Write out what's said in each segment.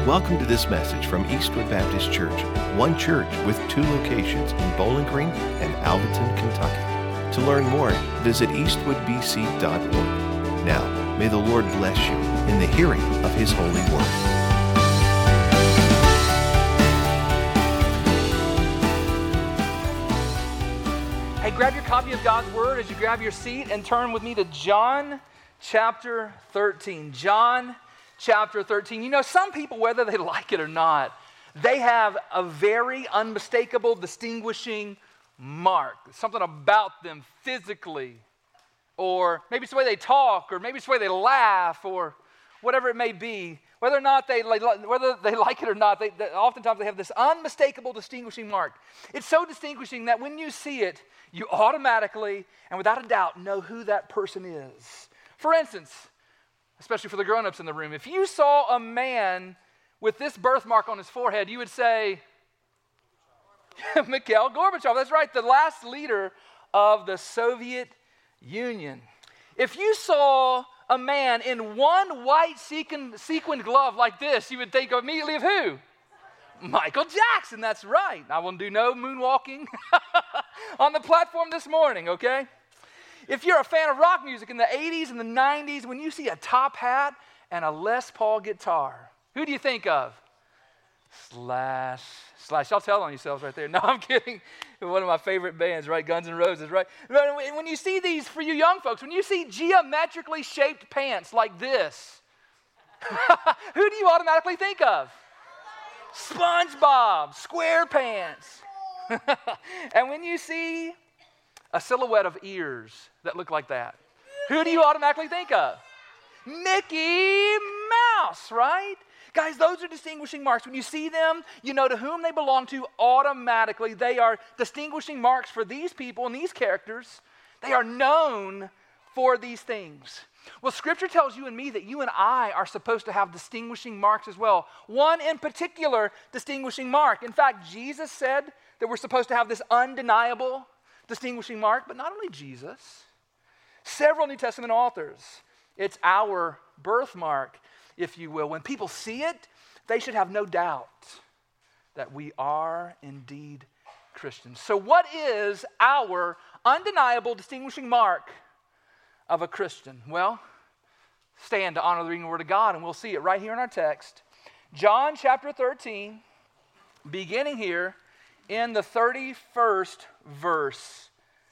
Welcome to this message from Eastwood Baptist Church, one church with two locations in Bowling Green and Alvaton, Kentucky. To learn more, visit eastwoodbc.org. Now, may the Lord bless you in the hearing of His holy word. Hey, grab your copy of God's Word as you grab your seat and turn with me to John chapter 13. John chapter 13. You know, some people, whether they like it or not, they have a very unmistakable, distinguishing mark. Something about them physically, or maybe it's the way they talk, or maybe it's the way they laugh, or whatever it may be. Whether they like it or not, oftentimes they have this unmistakable, distinguishing mark. It's so distinguishing that when you see it, you automatically and without a doubt know who that person is. For instance, especially for the grown-ups in the room, if you saw a man with this birthmark on his forehead, you would say, Mikhail Gorbachev. That's right, the last leader of the Soviet Union. If you saw a man in one white sequined glove like this, you would think immediately of who? Michael Jackson, that's right. I will do no moonwalking on the platform this morning, okay? If you're a fan of rock music in the 80s and the 90s, when you see a top hat and a Les Paul guitar, who do you think of? Slash. Y'all tell on yourselves right there. No, I'm kidding. One of my favorite bands, right? Guns N' Roses, right? When you see these, for you young folks, when you see geometrically shaped pants like this, who do you automatically think of? SpongeBob, SquarePants. And when you see a silhouette of ears that look like that, who do you automatically think of? Mickey Mouse, right? Guys, those are distinguishing marks. When you see them, you know to whom they belong to automatically. They are distinguishing marks for these people and these characters. They are known for these things. Well, Scripture tells you and me that you and I are supposed to have distinguishing marks as well. One in particular distinguishing mark. In fact, Jesus said that we're supposed to have this undeniable distinguishing mark, but not only Jesus. Several New Testament authors. It's our birthmark, if you will. When people see it, they should have no doubt that we are indeed Christians. So what is our undeniable distinguishing mark of a Christian? Well, stand to honor the reading of the Word of God, and we'll see it right here in our text. John chapter 13, beginning here in the 31st verse.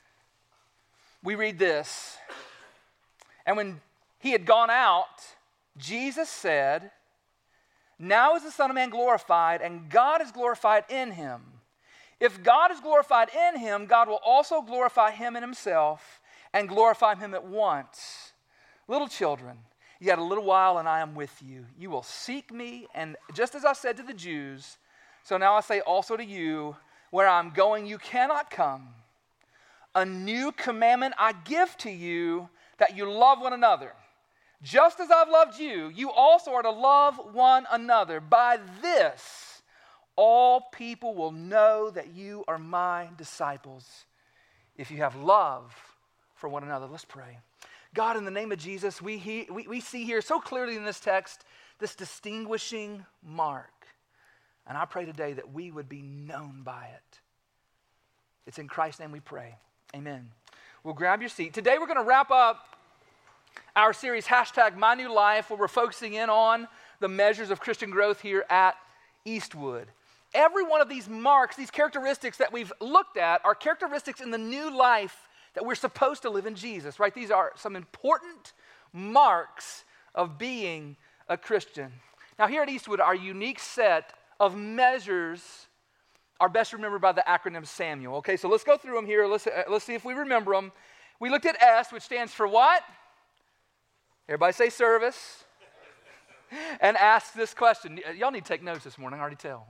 We read this. And when he had gone out, Jesus said, "Now is the Son of Man glorified, and God is glorified in him. If God is glorified in him, God will also glorify him in himself and glorify him at once. Little children, yet a little while and I am with you. You will seek me, and just as I said to the Jews, so now I say also to you, where I'm going you cannot come. A new commandment I give to you, that you love one another. Just as I've loved you, you also are to love one another. By this, all people will know that you are my disciples, if you have love for one another." Let's pray. God, in the name of Jesus, we see here so clearly in this text this distinguishing mark. And I pray today that we would be known by it. It's in Christ's name we pray. Amen. Well, grab your seat. Today we're going to wrap up our series, #MyNewLife, where we're focusing in on the measures of Christian growth here at Eastwood. Every one of these marks, these characteristics that we've looked at, are characteristics in the new life that we're supposed to live in Jesus, right? These are some important marks of being a Christian. Now, here at Eastwood, our unique set of measures are best remembered by the acronym SAMUEL. Okay, so let's go through them here. Let's see if we remember them. We looked at S, which stands for what? Everybody say service. And ask this question. Y'all need to take notes this morning, I already tell.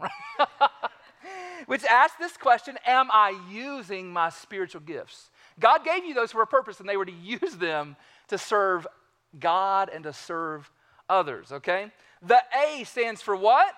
Which asks this question, am I using my spiritual gifts? God gave you those for a purpose, and they were to use them to serve God and to serve others, okay? The A stands for what?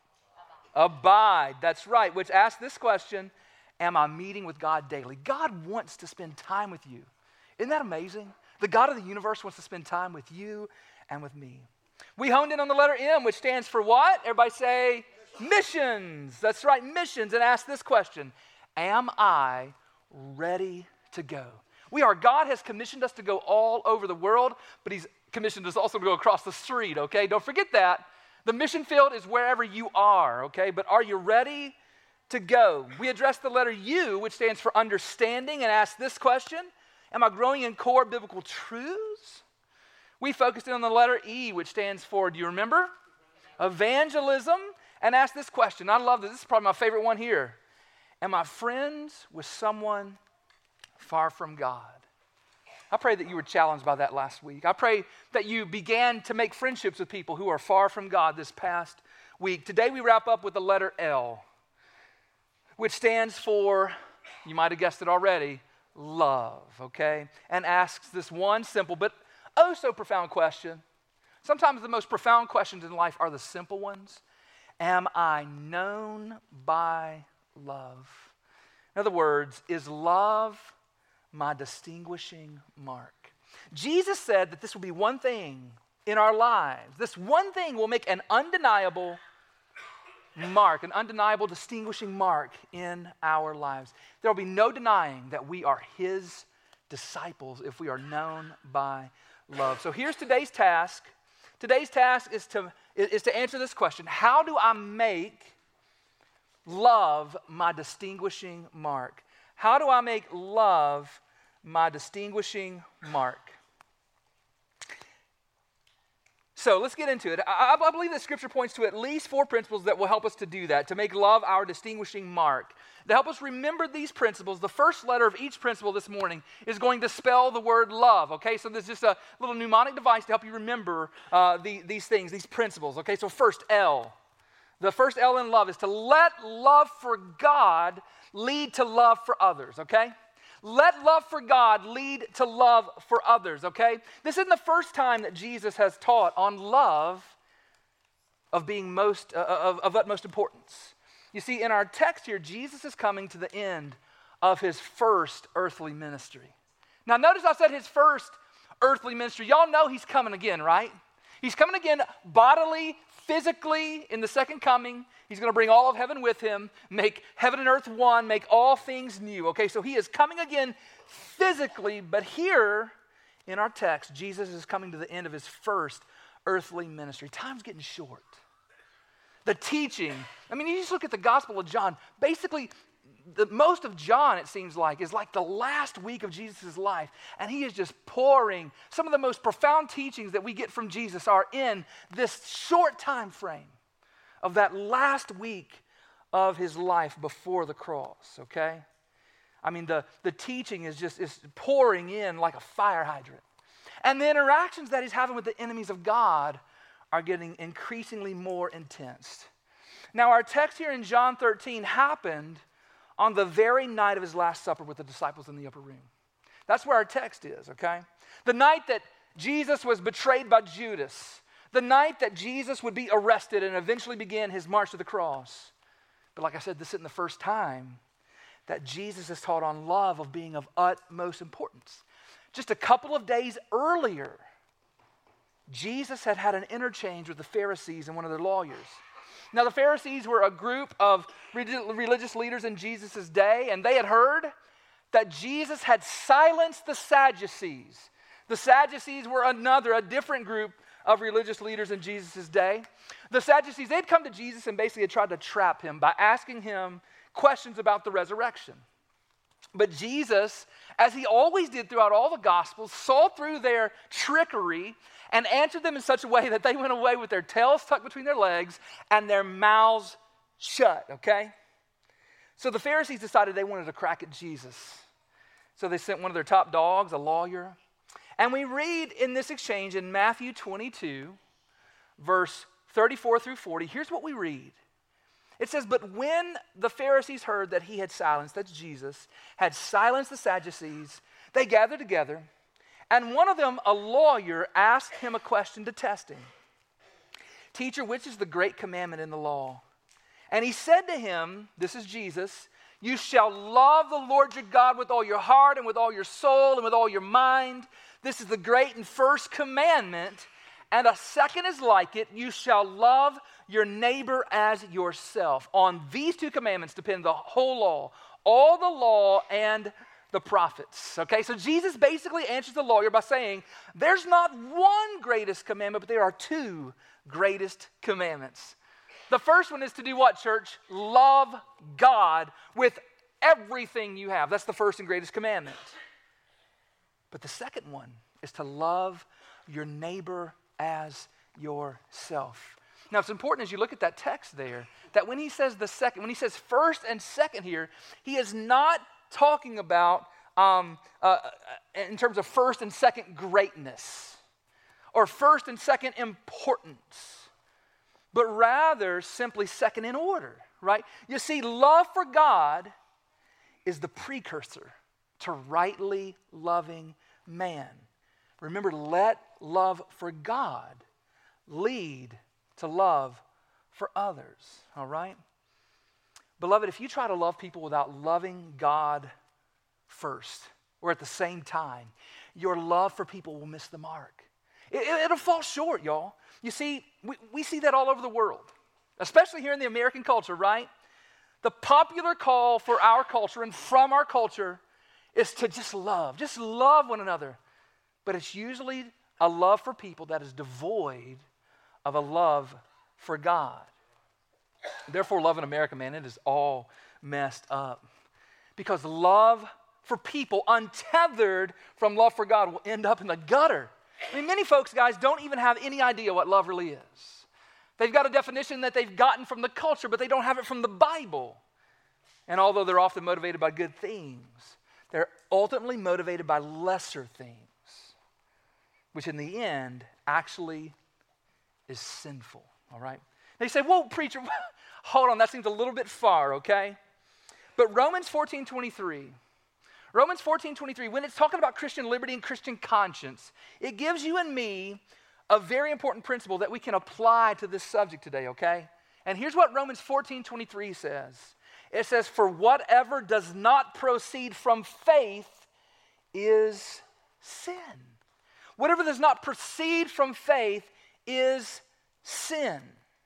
Abide. That's right, which asks this question, am I meeting with God daily? God wants to spend time with you. Isn't that amazing? The God of the universe wants to spend time with you and with me. We honed in on the letter M, which stands for what? Everybody say missions. That's right, missions. And ask this question: am I ready to go? God has commissioned us to go all over the world, but he's commissioned us also to go across the street, okay? Don't forget that. The mission field is wherever you are, okay? But are you ready to go? We addressed the letter U, which stands for understanding, and asked this question: am I growing in core biblical truths? We focused in on the letter E, which stands for, do you remember? Evangelism, and asked this question. I love this. This is probably my favorite one here. Am I friends with someone far from God? I pray that you were challenged by that last week. I pray that you began to make friendships with people who are far from God this past week. Today we wrap up with the letter L, which stands for, you might have guessed it already, love, okay? And asks this one simple but oh so profound question. Sometimes the most profound questions in life are the simple ones. Am I known by love? In other words, is love my distinguishing mark? Jesus said that this will be one thing in our lives. This one thing will make an undeniable mark, an undeniable distinguishing mark in our lives. There will be no denying that we are his disciples if we are known by love. So here's today's task. Today's task is to answer this question: how do I make love my distinguishing mark? How do I make love my distinguishing mark? So let's get into it. I believe that Scripture points to at least 4 principles that will help us to do that, to make love our distinguishing mark. To help us remember these principles, the first letter of each principle this morning is going to spell the word love, okay? So there's just a little mnemonic device to help you remember these things, these principles, okay? So first, L. The first L in love is to let love for God lead to love for others, okay? Let love for God lead to love for others, okay? This isn't the first time that Jesus has taught on love of being of utmost importance. You see, in our text here, Jesus is coming to the end of his first earthly ministry. Now, notice I said his first earthly ministry. Y'all know he's coming again, right? He's coming again bodily, physically in the second coming. He's going to bring all of heaven with him, make heaven and earth one, make all things new. Okay, so he is coming again physically, but here in our text, Jesus is coming to the end of his first earthly ministry. Time's getting short. The teaching, I mean, you just look at the Gospel of John. Basically, most of John, it seems like, is like the last week of Jesus' life. And he is just pouring. Some of the most profound teachings that we get from Jesus are in this short time frame of that last week of his life before the cross, okay? I mean, the teaching is pouring in like a fire hydrant. And the interactions that he's having with the enemies of God are getting increasingly more intense. Now, our text here in John 13 happened on the very night of his Last Supper with the disciples in the upper room. That's where our text is, okay? The night that Jesus was betrayed by Judas. The night that Jesus would be arrested and eventually begin his march to the cross. But like I said, this isn't the first time that Jesus has taught on love of being of utmost importance. Just a couple of days earlier, Jesus had an interchange with the Pharisees and one of their lawyers. Now, the Pharisees were a group of religious leaders in Jesus' day, and they had heard that Jesus had silenced the Sadducees. The Sadducees were a different group of religious leaders in Jesus' day. The Sadducees, they'd come to Jesus and basically had tried to trap him by asking him questions about the resurrection. But Jesus, as he always did throughout all the Gospels, saw through their trickery and answered them in such a way that they went away with their tails tucked between their legs and their mouths shut, okay? So the Pharisees decided they wanted to crack at Jesus. So they sent one of their top dogs, a lawyer. And we read in this exchange in Matthew 22, verse 34 through 40, here's what we read. It says, but when the Pharisees heard that he had silenced, that's Jesus, had silenced the Sadducees, they gathered together, and one of them, a lawyer, asked him a question to test him. Teacher, which is the great commandment in the law? And he said to him, this is Jesus, you shall love the Lord your God with all your heart and with all your soul and with all your mind. This is the great and first commandment. And a second is like it, you shall love your neighbor as yourself. On these two commandments depend the whole law, all the law and the prophets. Okay, so Jesus basically answers the lawyer by saying, there's not one greatest commandment, but there are two greatest commandments. The first one is to do what, church? Love God with everything you have. That's the first and greatest commandment. But the second one is to love your neighbor as yourself. Now, it's important as you look at that text there, that when he says when he says first and second here, he is not talking about in terms of first and second greatness or first and second importance, but rather simply second in order, right? You see, love for God is the precursor to rightly loving man. Remember, let love for God lead to love for others, all right? Beloved, if you try to love people without loving God first or at the same time, your love for people will miss the mark. It'll fall short, y'all. You see, we see that all over the world, especially here in the American culture, right? The popular call for our culture and from our culture is to just love one another. But it's usually a love for people that is devoid of a love for God. Therefore, love in America, man, it is all messed up. Because love for people untethered from love for God will end up in the gutter. I mean, many folks, guys, don't even have any idea what love really is. They've got a definition that they've gotten from the culture, but they don't have it from the Bible. And although they're often motivated by good things, they're ultimately motivated by lesser things, which in the end actually is sinful, all right? Now you say, whoa, preacher, hold on, that seems a little bit far, okay? But Romans 14:23, when it's talking about Christian liberty and Christian conscience, it gives you and me a very important principle that we can apply to this subject today, okay? And here's what Romans 14:23 says. It says, for whatever does not proceed from faith is sin. Whatever does not proceed from faith is sin.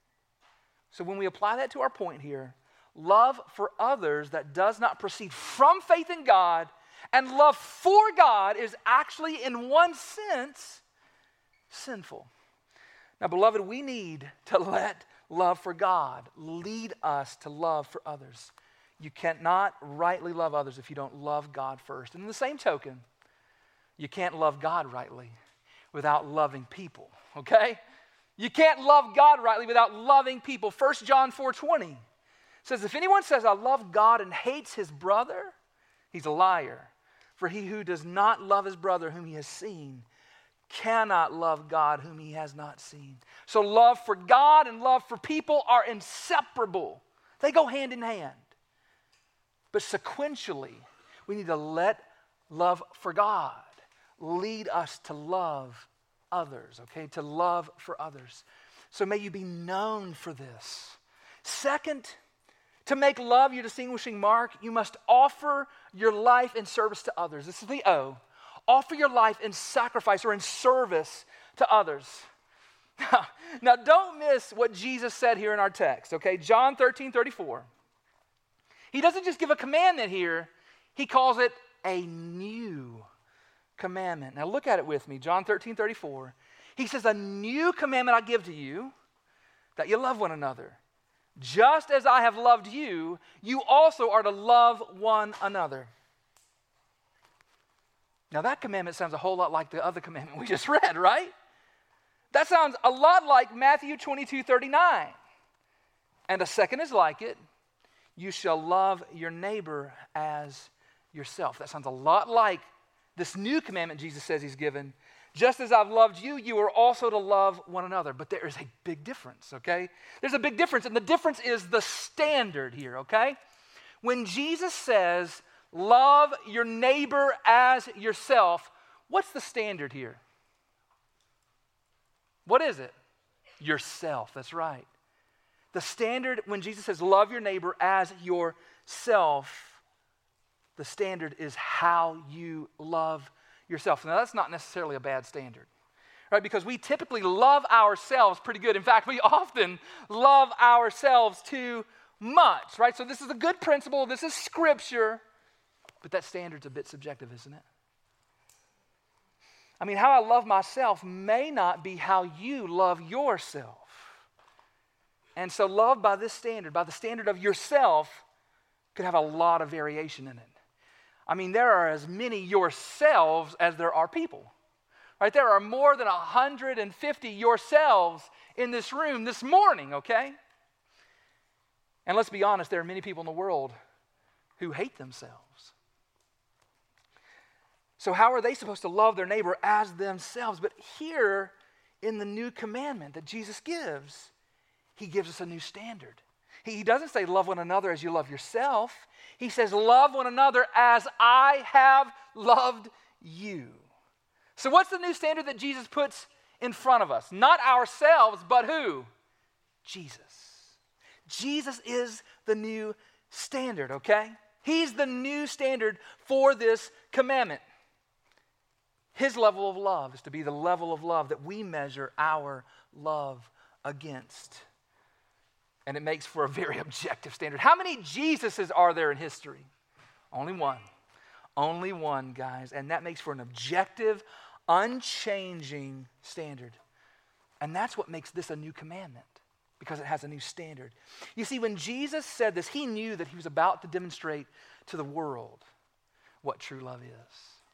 So when we apply that to our point here, love for others that does not proceed from faith in God and love for God is actually, in one sense, sinful. Now, beloved, we need to let love for God lead us to love for others. You cannot rightly love others if you don't love God first. And in the same token, you can't love God rightly without loving people, okay? You can't love God rightly without loving people. 1 John 4:20 says, if anyone says, I love God and hates his brother, he's a liar. For he who does not love his brother whom he has seen cannot love God whom he has not seen. So love for God and love for people are inseparable. They go hand in hand. But sequentially, we need to let love for God lead us to love others, okay? To love for others. So may you be known for this. Second, to make love your distinguishing mark, you must offer your life in service to others. This is the O. Offer your life in sacrifice or in service to others. Now, don't miss what Jesus said here in our text, okay? John 13:34. He doesn't just give a commandment here. He calls it a new commandment. Now, look at it with me. John 13:34. He says, a new commandment I give to you, that you love one another. Just as I have loved you, you also are to love one another. Now that commandment sounds a whole lot like the other commandment we just read, right? That sounds a lot like Matthew 22:39. And a second is like it. You shall love your neighbor as yourself. That sounds a lot like this new commandment Jesus says he's given. Just as I've loved you, you are also to love one another. But there is a big difference, okay? There's a big difference, and the difference is the standard here, okay? When Jesus says, love your neighbor as yourself, what's the standard here? What is it? Yourself, that's right. The standard, when Jesus says, love your neighbor as yourself, the standard is how you love yourself. Now, that's not necessarily a bad standard, right? Because we typically love ourselves pretty good. In fact, we often love ourselves too much, right? So this is a good principle. This is Scripture. But that standard's a bit subjective, isn't it? I mean, how I love myself may not be how you love yourself. And so love by this standard, by the standard of yourself, could have a lot of variation in it. I mean, there are as many yourselves as there are people. Right? There are more than 150 yourselves in this room this morning, okay? And let's be honest, there are many people in the world who hate themselves. So how are they supposed to love their neighbor as themselves? But here in the new commandment that Jesus gives, he gives us a new standard. He doesn't say love one another as you love yourself. He says love one another as I have loved you. So what's the new standard that Jesus puts in front of us? Not ourselves, but who? Jesus. Jesus is the new standard, okay? He's the new standard for this commandment. His level of love is to be the level of love that we measure our love against. And it makes for a very objective standard. How many Jesuses are there in history? Only one. Only one, guys. And that makes for an objective, unchanging standard. And that's what makes this a new commandment, because it has a new standard. You see, when Jesus said this, he knew that he was about to demonstrate to the world what true love is.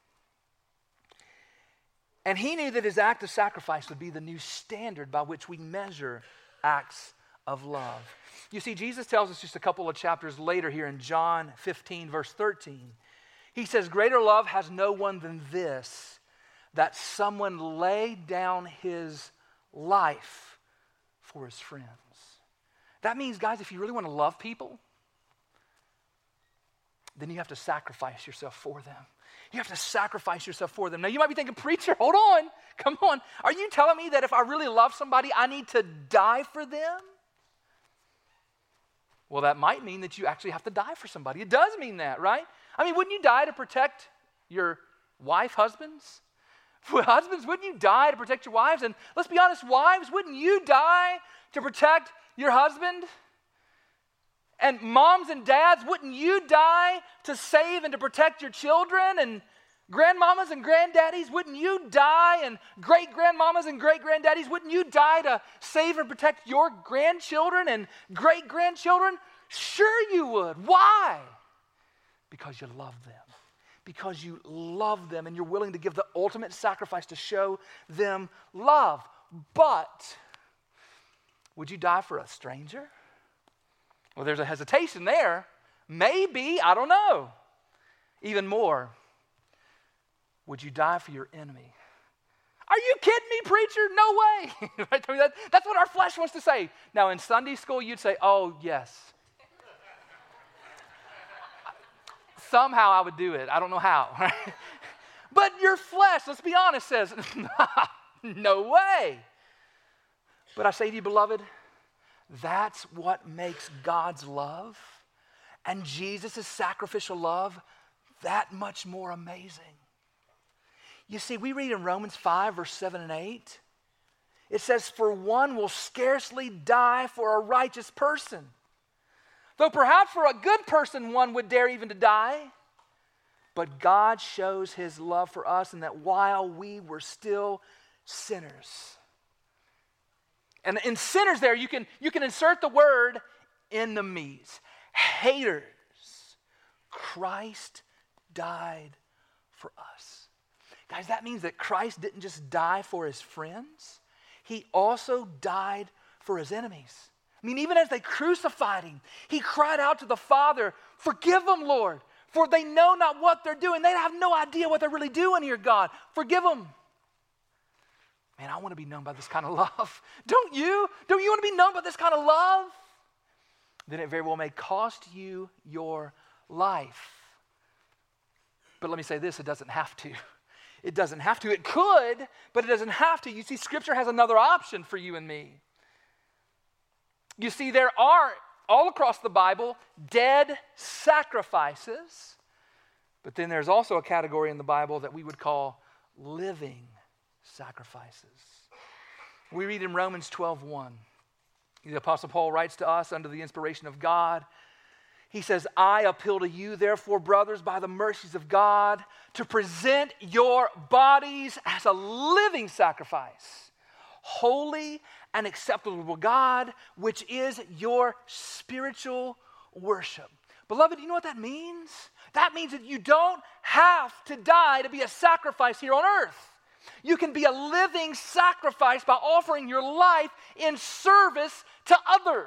And he knew that his act of sacrifice would be the new standard by which we measure acts of love. You see, Jesus tells us just a couple of chapters later here in John 15, verse 13. He says, greater love has no one than this, that someone lay down his life for his friends. That means, guys, if you really want to love people, then you have to sacrifice yourself for them. You have to sacrifice yourself for them. Now, you might be thinking, preacher, hold on. Come on. Are you telling me that if I really love somebody, I need to die for them? Well, that might mean that you actually have to die for somebody. It does mean that, right? I mean, wouldn't you die to protect your wife, husbands? Husbands, wouldn't you die to protect your wives? And let's be honest, wives, wouldn't you die to protect your husband? And moms and dads, wouldn't you die to save and to protect your children? And grandmamas and granddaddies, wouldn't you die? And great-grandmamas and great-granddaddies, wouldn't you die to save and protect your grandchildren and great-grandchildren? Sure you would. Why? Because you love them. Because you love them and you're willing to give the ultimate sacrifice to show them love. But would you die for a stranger? Well, there's a hesitation there. Maybe, I don't know. Even more, would you die for your enemy? Are you kidding me, preacher? No way. Right? I mean, that's what our flesh wants to say. Now, in Sunday school, you'd say, oh, yes. Somehow I would do it. I don't know how. Right? But your flesh, let's be honest, says, no way. But I say to you, beloved, that's what makes God's love and Jesus' sacrificial love that much more amazing. You see, we read in Romans 5, verse 7 and 8, it says, for one will scarcely die for a righteous person, though perhaps for a good person one would dare even to die. But God shows his love for us in that while we were still sinners. And in sinners there, you can insert the word enemies, haters. Christ died for us. Guys, that means that Christ didn't just die for his friends. He also died for his enemies. I mean, even as they crucified him, he cried out to the Father, forgive them, Lord, for they know not what they're doing. They have no idea what they're really doing here, God. Forgive them. Man, I want to be known by this kind of love. Don't you? Don't you want to be known by this kind of love? Then it very well may cost you your life. But let me say this, it doesn't have to. It doesn't have to. It could, but it doesn't have to. You see, Scripture has another option for you and me. You see, there are, all across the Bible, dead sacrifices. But then there's also a category in the Bible that we would call living sacrifices. We read in Romans 12:1. The Apostle Paul writes to us under the inspiration of God. He says, I appeal to you, therefore, brothers, by the mercies of God, to present your bodies as a living sacrifice, holy and acceptable to God, which is your spiritual worship. Beloved, you know what that means? That means that you don't have to die to be a sacrifice here on earth. You can be a living sacrifice by offering your life in service to others.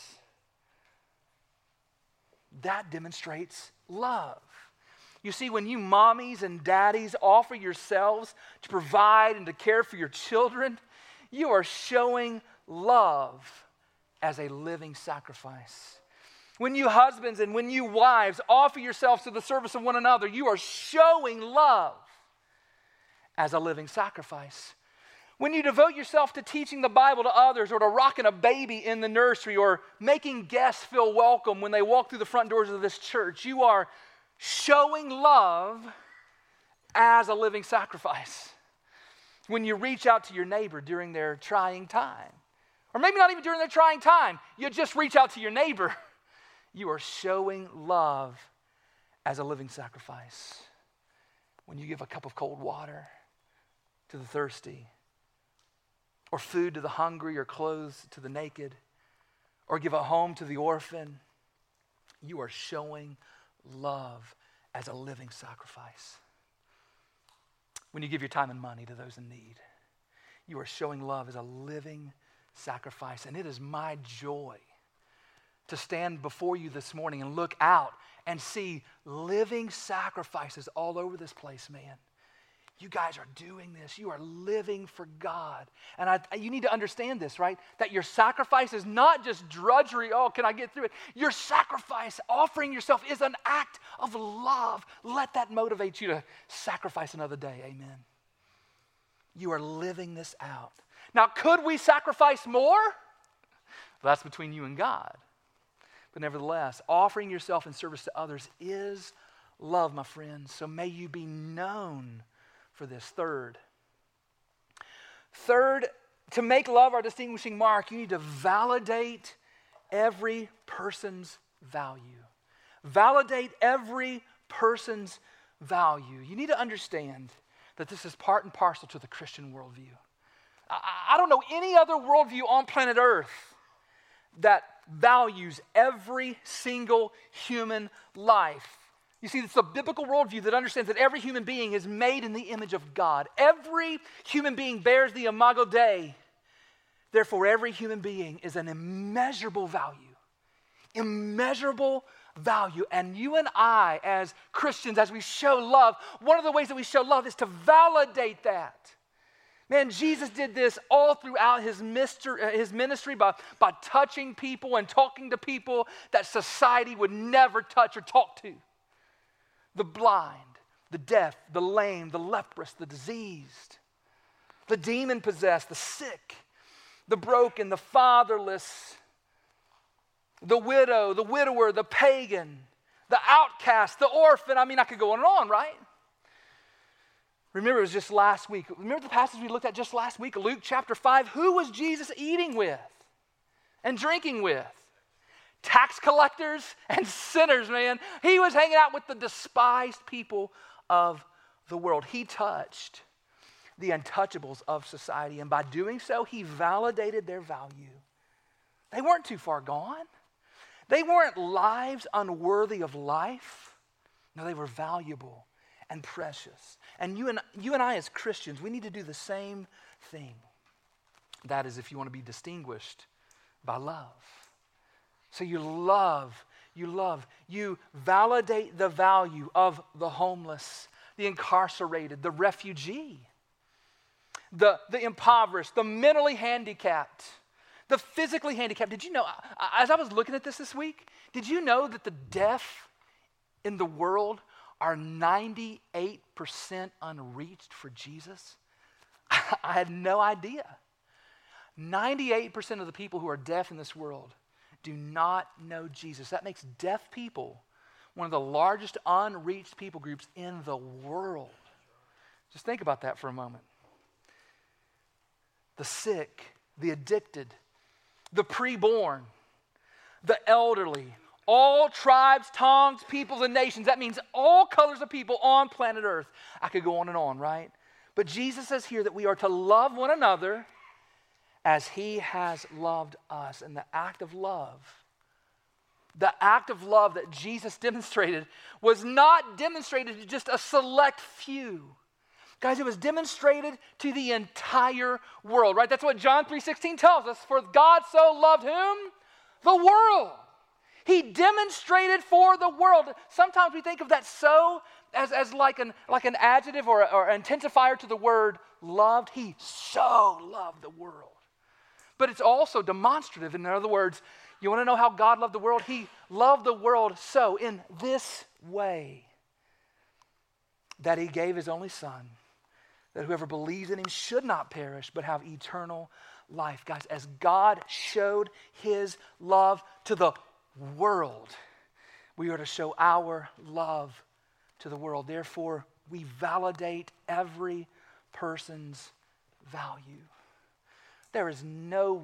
That demonstrates love. You see, when you mommies and daddies offer yourselves to provide and to care for your children, you are showing love as a living sacrifice. When you husbands and when you wives offer yourselves to the service of one another, you are showing love as a living sacrifice. When you devote yourself to teaching the Bible to others or to rocking a baby in the nursery or making guests feel welcome when they walk through the front doors of this church, you are showing love as a living sacrifice. When you reach out to your neighbor during their trying time, or maybe not even during their trying time, you just reach out to your neighbor, you are showing love as a living sacrifice. When you give a cup of cold water to the thirsty, or food to the hungry, or clothes to the naked, or give a home to the orphan, you are showing love as a living sacrifice. When you give your time and money to those in need, you are showing love as a living sacrifice. And it is my joy to stand before you this morning and look out and see living sacrifices all over this place, man. You guys are doing this. You are living for God. And you need to understand this, right? That your sacrifice is not just drudgery. Oh, can I get through it? Your sacrifice, offering yourself, is an act of love. Let that motivate you to sacrifice another day. Amen. You are living this out. Now, could we sacrifice more? That's between you and God. But nevertheless, offering yourself in service to others is love, my friends. So may you be known for this. Third, to make love our distinguishing mark, you need to validate every person's value. Validate every person's value. You need to understand that this is part and parcel to the Christian worldview. I don't know any other worldview on planet Earth that values every single human life. You see, it's a biblical worldview that understands that every human being is made in the image of God. Every human being bears the imago Dei. Therefore, every human being is an immeasurable value. Immeasurable value. And you and I, as Christians, as we show love, one of the ways that we show love is to validate that. Man, Jesus did this all throughout his ministry by touching people and talking to people that society would never touch or talk to. The blind, the deaf, the lame, the leprous, the diseased, the demon-possessed, the sick, the broken, the fatherless, the widow, the widower, the pagan, the outcast, the orphan. I mean, I could go on and on, right? Remember, it was just last week. Remember the passage we looked at just last week, Luke chapter 5? Who was Jesus eating with and drinking with? Tax collectors and sinners, man. He was hanging out with the despised people of the world. He touched the untouchables of society, and by doing so, he validated their value. They weren't too far gone. They weren't lives unworthy of life. No, they were valuable and precious. And you and I as Christians, we need to do the same thing. That is, if you want to be distinguished by love. So you validate the value of the homeless, the incarcerated, the refugee, the impoverished, the mentally handicapped, the physically handicapped. Did you know, as I was looking at this week, did you know that the deaf in the world are 98% unreached for Jesus? I had no idea. 98% of the people who are deaf in this world do not know Jesus. That makes deaf people one of the largest unreached people groups in the world. Just think about that for a moment. the sick, the addicted, the preborn, the elderly, all tribes, tongues, peoples, and nations. That means all colors of people on planet Earth. I could go on, right? But Jesus says here that we are to love one another as he has loved us. And the act of love that Jesus demonstrated was not demonstrated to just a select few. Guys, it was demonstrated to the entire world, right? That's what John 3:16 tells us. For God so loved whom? The world. He demonstrated for the world. Sometimes we think of that so as like an adjective or intensifier to the word loved. He so loved the world. But it's also demonstrative. In other words, you want to know how God loved the world? He loved the world so in this way, that he gave his only son, that whoever believes in him should not perish but have eternal life. Guys, as God showed his love to the world, we are to show our love to the world. Therefore, we validate every person's value. There is no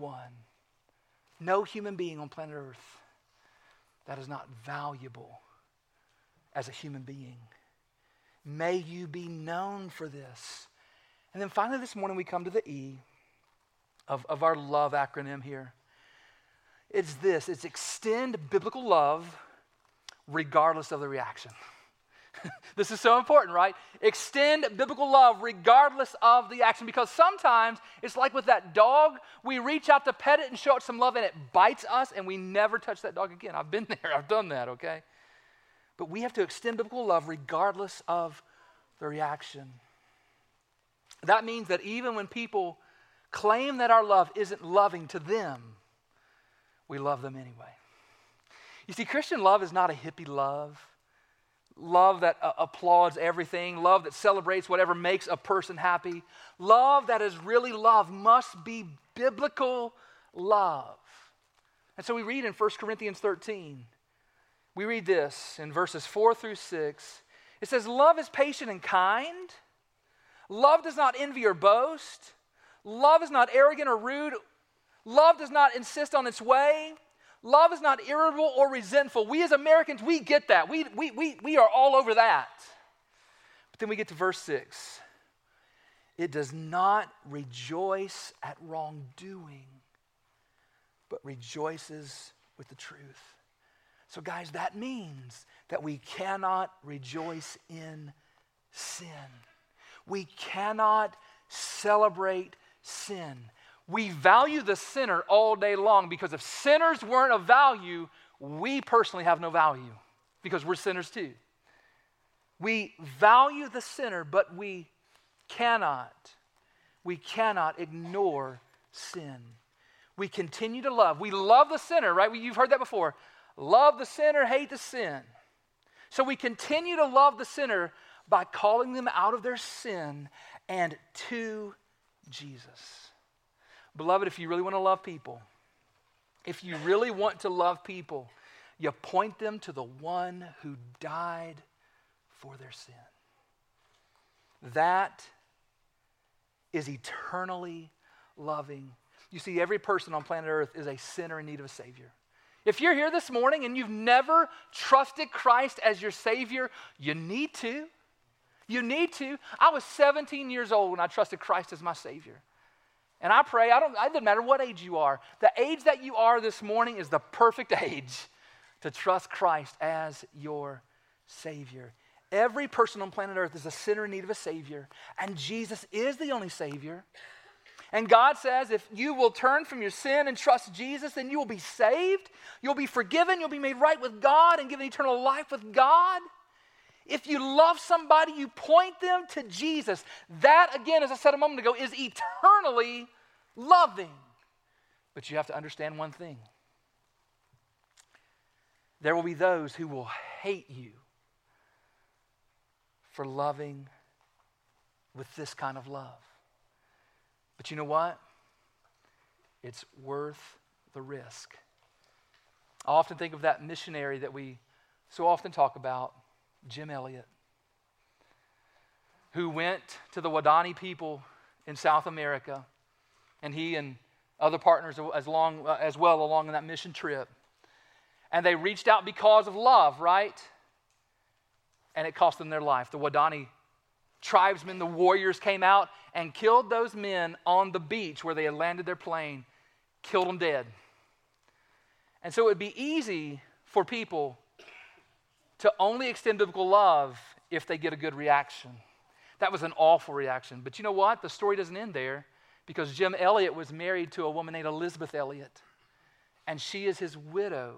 human being on planet Earth that is not valuable as a human being. May you be known for this. And then finally this morning we come to the E of our love acronym here. It's this. It's extend biblical love regardless of the reaction. This is so important, right? Extend biblical love regardless of the action, because sometimes it's like with that dog, we reach out to pet it and show it some love and it bites us and we never touch that dog again. I've been there, I've done that, okay? But we have to extend biblical love regardless of the reaction. That means that even when people claim that our love isn't loving to them, we love them anyway. You see, Christian love is not a hippie love. Love that applauds everything. Love that celebrates whatever makes a person happy. Love that is really love must be biblical love. And so we read in 1 Corinthians 13, we read this in verses 4 through 6. It says, love is patient and kind. Love does not envy or boast. Love is not arrogant or rude. Love does not insist on its way. Love is not irritable or resentful. We as Americans, we get that. We are all over that. But then we get to verse 6. It does not rejoice at wrongdoing, but rejoices with the truth. So guys, that means that we cannot rejoice in sin. We cannot celebrate sin. We value the sinner all day long, because if sinners weren't of value, we personally have no value because we're sinners too. We value the sinner, but we cannot ignore sin. We continue to love. We love the sinner, right? You've heard that before. Love the sinner, hate the sin. So we continue to love the sinner by calling them out of their sin and to Jesus. Beloved, if you really want to love people, you point them to the one who died for their sin. That is eternally loving. You see, every person on planet Earth is a sinner in need of a Savior. If you're here this morning and you've never trusted Christ as your Savior, you need to. You need to. I was 17 years old when I trusted Christ as my Savior. And I pray, it doesn't matter what age you are. The age that you are this morning is the perfect age to trust Christ as your Savior. Every person on planet Earth is a sinner in need of a Savior, and Jesus is the only Savior. And God says, if you will turn from your sin and trust Jesus, then you will be saved, you'll be forgiven, you'll be made right with God and given eternal life with God. If you love somebody, you point them to Jesus. That, again, as I said a moment ago, is eternally loving. But you have to understand one thing. There will be those who will hate you for loving with this kind of love. But you know what? It's worth the risk. I often think of that missionary that we so often talk about, Jim Elliot, who went to the Waodani people in South America and he and other partners as well along in that mission trip. And they reached out because of love, right? And it cost them their life. The Waodani tribesmen, the warriors came out and killed those men on the beach where they had landed their plane, killed them dead. And so it would be easy for people to only extend biblical love if they get a good reaction. That was an awful reaction. But you know what? The story doesn't end there, because Jim Elliot was married to a woman named Elizabeth Elliot, and she is his widow.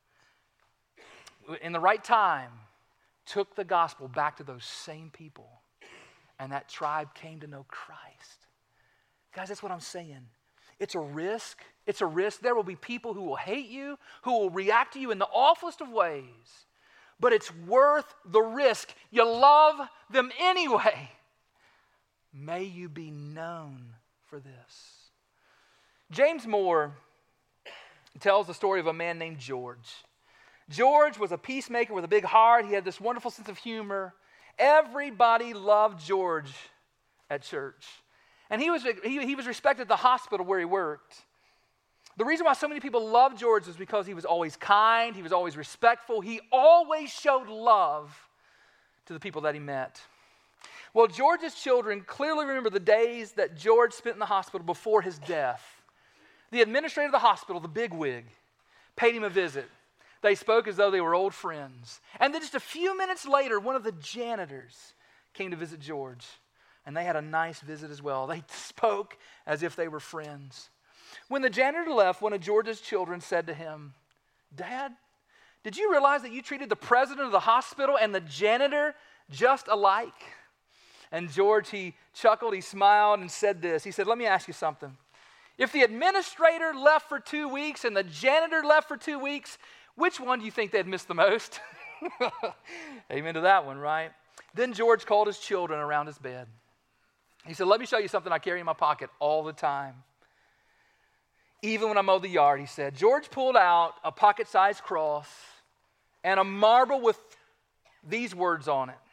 In the right time, took the gospel back to those same people, and that tribe came to know Christ. Guys, that's what I'm saying. It's a risk. It's a risk. There will be people who will hate you, who will react to you in the awfulest of ways, but it's worth the risk. You love them anyway. May you be known for this. James Moore tells the story of a man named George. George was a peacemaker with a big heart. He had this wonderful sense of humor. Everybody loved George at church. And he was respected at the hospital where he worked. The reason why so many people loved George was because he was always kind, he was always respectful, he always showed love to the people that he met. Well, George's children clearly remember the days that George spent in the hospital before his death. The administrator of the hospital, the bigwig, paid him a visit. They spoke as though they were old friends. And then just a few minutes later, one of the janitors came to visit George. And they had a nice visit as well. They spoke as if they were friends. When the janitor left, one of George's children said to him, "Dad, did you realize that you treated the president of the hospital and the janitor just alike?" And George, he chuckled, he smiled and said this. He said, "Let me ask you something. If the administrator left for 2 weeks and the janitor left for 2 weeks, which one do you think they'd miss the most?" Amen to that one, right? Then George called his children around his bed. He said, "Let me show you something I carry in my pocket all the time. Even when I mow the yard," he said. George pulled out a pocket-sized cross and a marble with these words on it.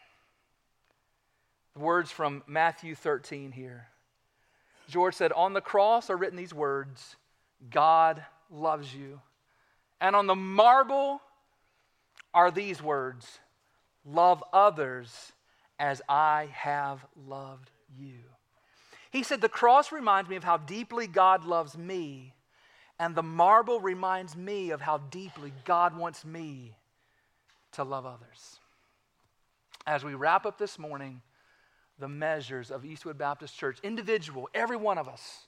The words from Matthew 13 here. George said, "On the cross are written these words, 'God loves you.' And on the marble are these words, 'Love others as I have loved you.'" He said, the cross reminds me of how deeply God loves me, and the marble reminds me of how deeply God wants me to love others. As we wrap up this morning, the measures of Eastwood Baptist Church, individual, every one of us,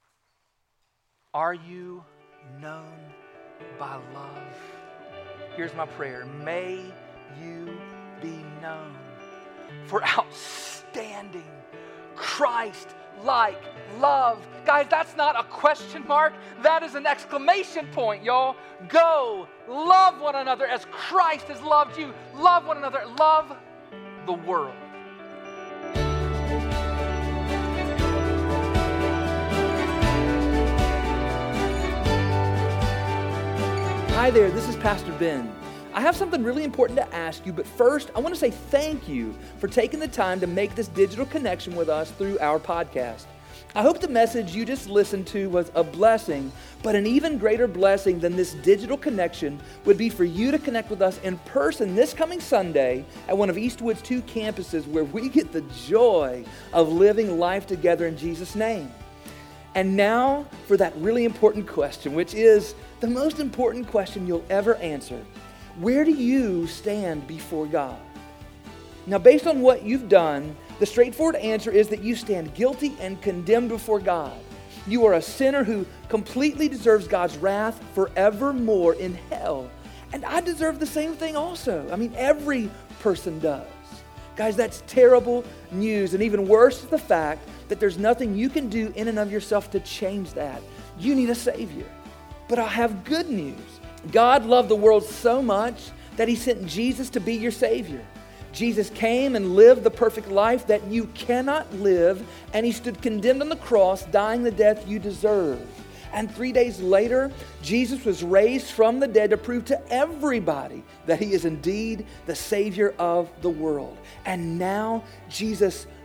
are you known by love? Here's my prayer. May you be known for outstanding Christ-like love. Guys, that's not a question mark. That is an exclamation point, y'all. Go love one another as Christ has loved you. Love one another. Love the world. Hi there, this is Pastor Ben. I have something really important to ask you, but first, I want to say thank you for taking the time to make this digital connection with us through our podcast. I hope the message you just listened to was a blessing, but an even greater blessing than this digital connection would be for you to connect with us in person this coming Sunday at one of Eastwood's 2 campuses where we get the joy of living life together in Jesus' name. And now for that really important question, which is the most important question you'll ever answer. Where do you stand before God? Now, based on what you've done, the straightforward answer is that you stand guilty and condemned before God. You are a sinner who completely deserves God's wrath forevermore in hell. And I deserve the same thing also. I mean, every person does. Guys, that's terrible news. And even worse is the fact that there's nothing you can do in and of yourself to change that. You need a Savior. But I have good news. God loved the world so much that He sent Jesus to be your Savior. Jesus came and lived the perfect life that you cannot live, and He stood condemned on the cross, dying the death you deserve. And 3 days later, Jesus was raised from the dead to prove to everybody that He is indeed the Savior of the world. And now Jesus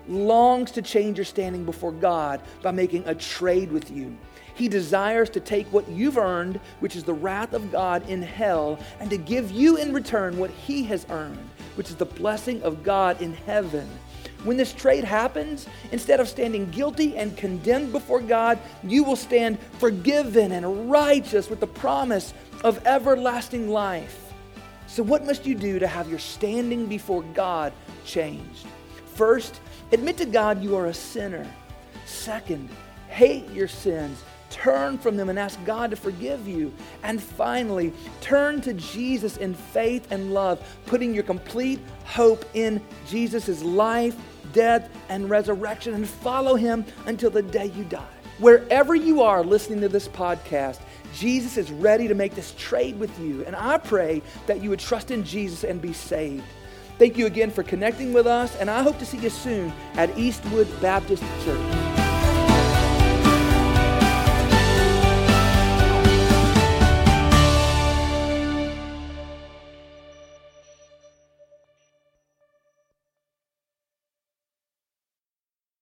longs to change your standing before God by making a trade with you. He desires to take what you've earned, which is the wrath of God in hell, and to give you in return what he has earned, which is the blessing of God in heaven. When this trade happens, instead of standing guilty and condemned before God, you will stand forgiven and righteous with the promise of everlasting life. So what must you do to have your standing before God changed? First, admit to God you are a sinner. Second, hate your sins. Turn from them and ask God to forgive you. And finally, turn to Jesus in faith and love, putting your complete hope in Jesus' life, death, and resurrection, and follow him until the day you die. Wherever you are listening to this podcast, Jesus is ready to make this trade with you. And I pray that you would trust in Jesus and be saved. Thank you again for connecting with us, and I hope to see you soon at Eastwood Baptist Church.